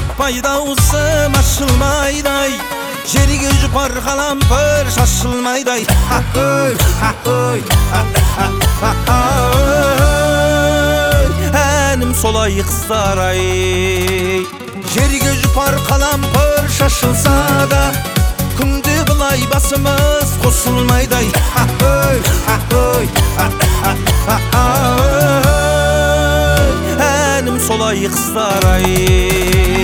Пайдаусым ашылмайдай, жерге жұпар қалампыр шашылмайдай. Әнім солай қыздар-ай, жерге жұпар қалампыр шашылса да, күнде бұлай басымыз қосылмайдай. Әнім солай қыздар-ай.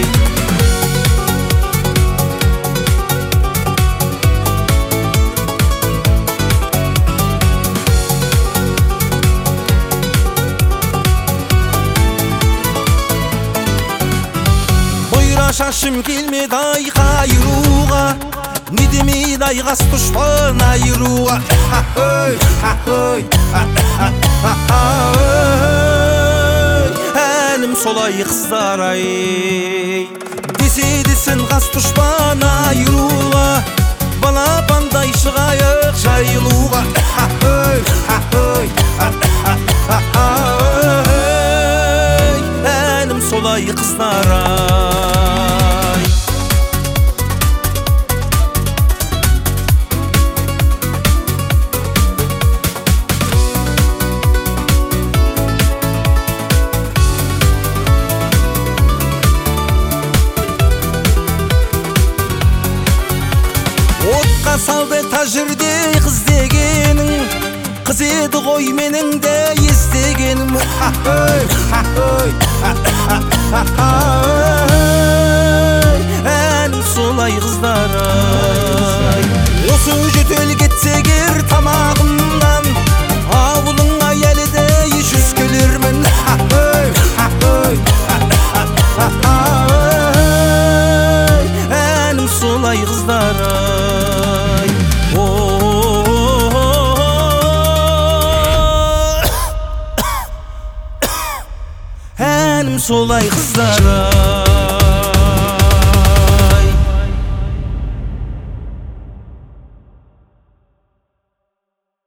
Шашым келмеді ай қайыруға, не демейді ай қас дұшпан айыруға. Әнім солай қыздар-ай, десе десін қас дұшпан айыруға, балапандай шығайық жайылуға. Әнім солай қыздар-ай. Отқа салды тәжірде қыз дегенің, қыз еді ғой менің де естегенім. Әнім солай қыздар-ай. Осы жөтел кетсегер тамағымнан, ауылыңа әлі де жүз келермін. Әнім солай қыздар-ай. Әнім солай қыздар-ай.